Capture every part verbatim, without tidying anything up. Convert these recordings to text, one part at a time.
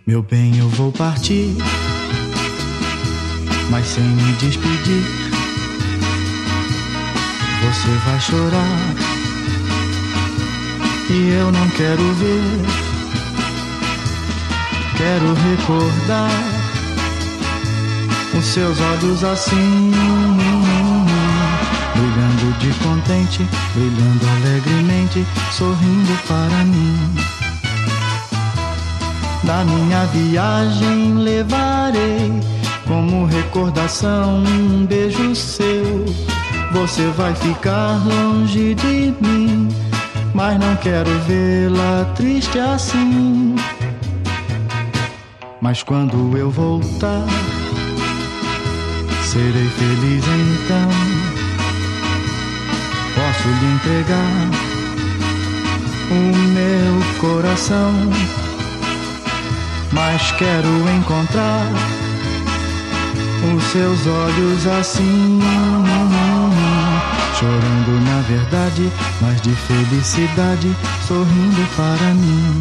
Meu bem, eu vou partir, mas sem me despedir. Você vai chorar e eu não quero ver. Quero recordar os seus olhos assim, brilhando de contente, brilhando alegremente, sorrindo para mim. Da minha viagem levarei como recordação um beijo seu. Você vai ficar longe de mim, mas não quero vê-la triste assim. Mas quando eu voltar, serei feliz então. Posso lhe entregar o meu coração, mas quero encontrar os seus olhos assim, chorando na verdade, mas de felicidade, sorrindo para mim.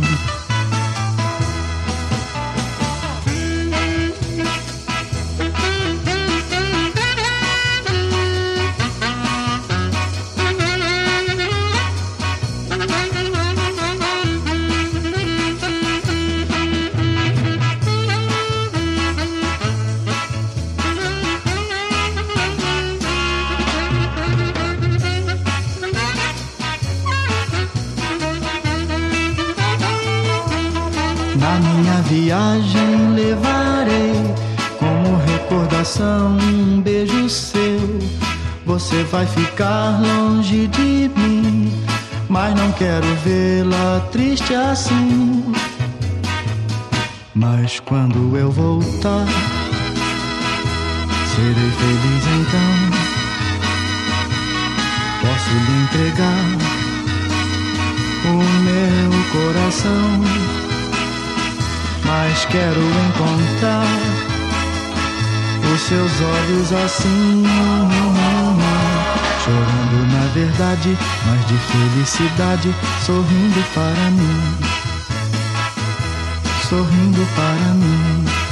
Na minha viagem levarei como recordação um beijo seu. Você vai ficar longe de mim, mas não quero vê-la triste assim. Mas quando eu voltar, serei feliz então. Posso lhe entregar o meu coração, mas quero encontrar os seus olhos assim, chorando na verdade, mas de felicidade, sorrindo para mim, sorrindo para mim.